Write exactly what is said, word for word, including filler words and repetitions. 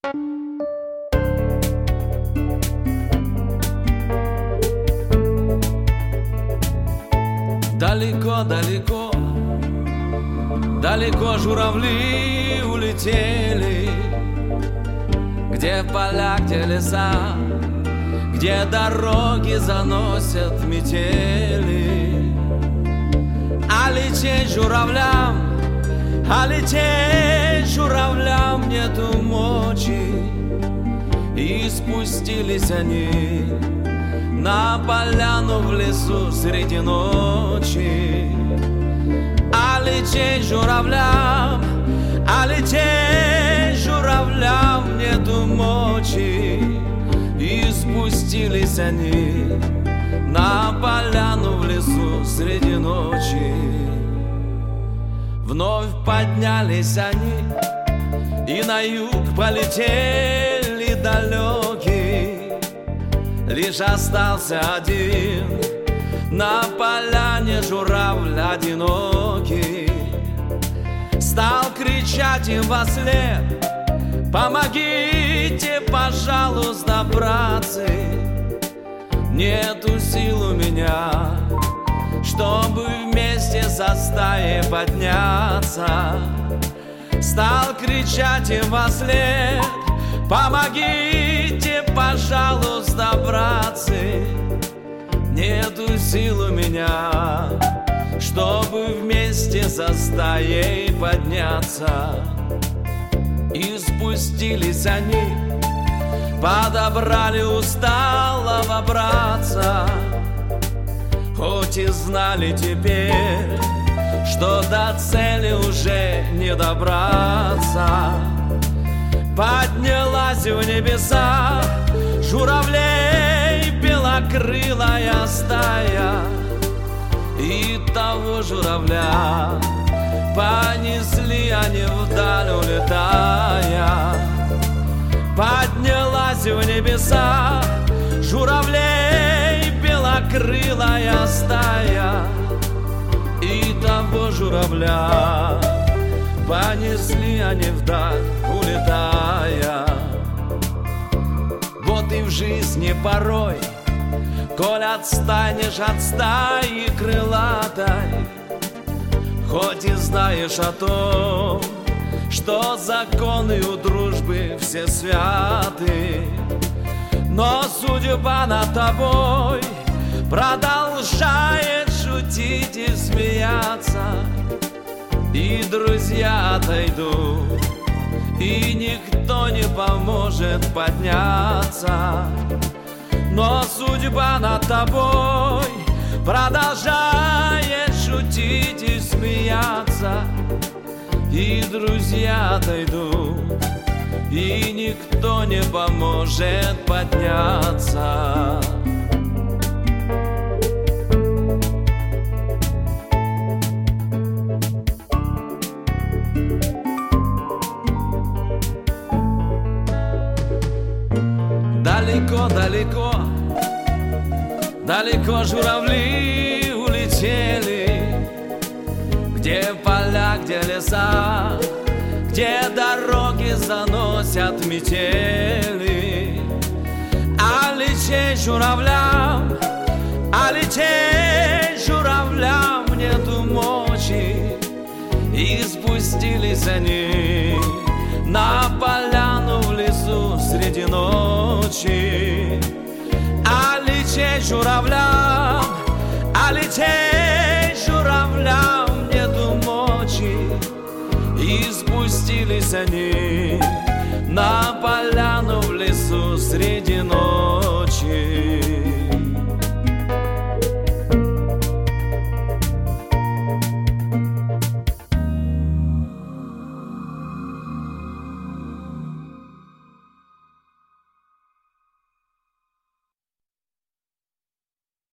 Далеко-далеко, далеко журавли улетели, где поля, где леса, где дороги заносят метели. А лететь журавлям, а лететь журавлям нету мочи. И спустились они на поляну в лесу среди ночи. А лететь журавлям, а лететь журавлям нету мочи. И спустились они на поляну в лесу среди ночи. Вновь поднялись они и на юг полетели далекие. Лишь остался один на поляне журавль одинокий. Стал кричать им вослед: помогите, пожалуйста, братцы. Нету сил у меня, чтобы вместе со стаей подняться. Стал кричать им вослед: помогите, пожалуйста, братцы. Нету сил у меня, чтобы вместе со стаей подняться. И спустились они, подобрали усталого братца. Хоть и знали теперь, что до цели уже не добраться. Поднялась в небеса журавлей белокрылая стая. И того журавля понесли они вдаль, улетая. Поднялась в небеса журавлей белокрылая стая. И того журавля понесли они вдаль, улетая. Вот и в жизни порой, коль отстанешь от стаи крылатой, хоть и знаешь о том, что законы у дружбы все святы, но судьба над тобой продолжает шутить и смеяться. И друзья отойдут, и никто не поможет подняться. Но судьба над тобой продолжает шутить и смеяться. И друзья отойдут, и никто не поможет подняться. Далеко-далеко, далеко журавли улетели, где поля, где леса, где дороги заносят метели. А лететь журавлям, а лететь журавлям нету мочи. И спустились они на поляну в лесу среди ночи. А лететь журавлям, а лететь журавлям нету мочи. И спустились они на поляну в лесу среди ночи.